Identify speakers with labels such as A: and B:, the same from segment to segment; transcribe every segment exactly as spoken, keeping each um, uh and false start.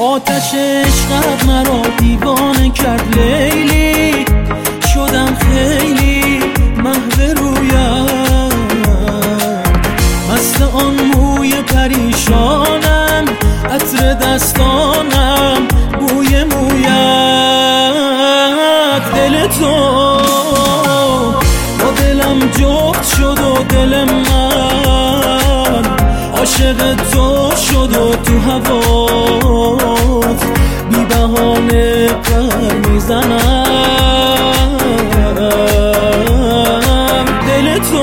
A: آتش عشقت مرا دیوانه کرد لیلی، شدم خیلی محو رویت، مست آن موی پریشانم، عطر دستانم، بوی مویت. دل تو با دلم جفت شد و دل من عاشق تو شد و تو هوات بی بهانه پر میزنم. دل تو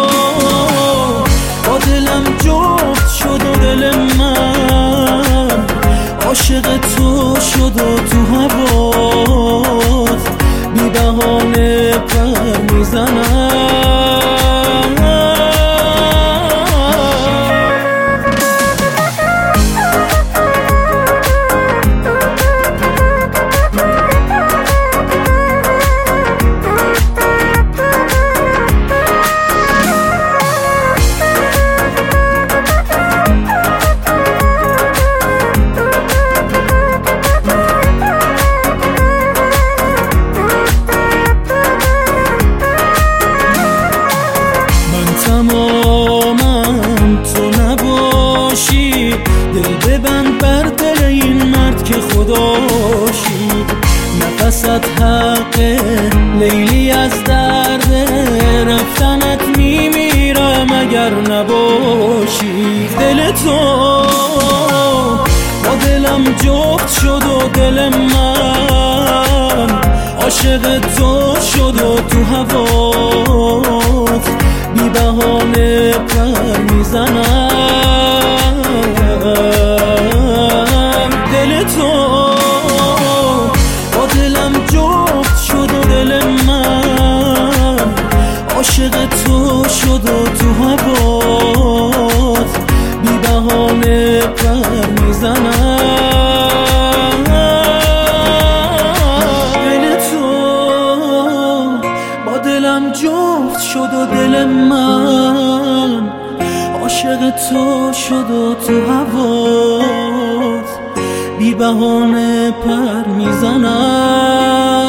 A: با دلم جفت شد و دل من عاشق تو شد و تو هوات بی بهانه پر میزنم. تمامم تو نباشی، دل ببند بر دل این مرد که خداشی. نفست حقه لیلی، از درد رفتنت میمیرم اگر نباشی. دل تو با دلم جفت شد و دل من عاشق تو شد و تو هوات بی بهانه پر میزنم. دل تو با دلم جفت شد و دل من عاشق تو شد و تو هوات بی بهانه پر میزنم. دل تو با دلم جفت شد و دل من عاشق تو شد و تو هوات بی بهانه پر میزنم.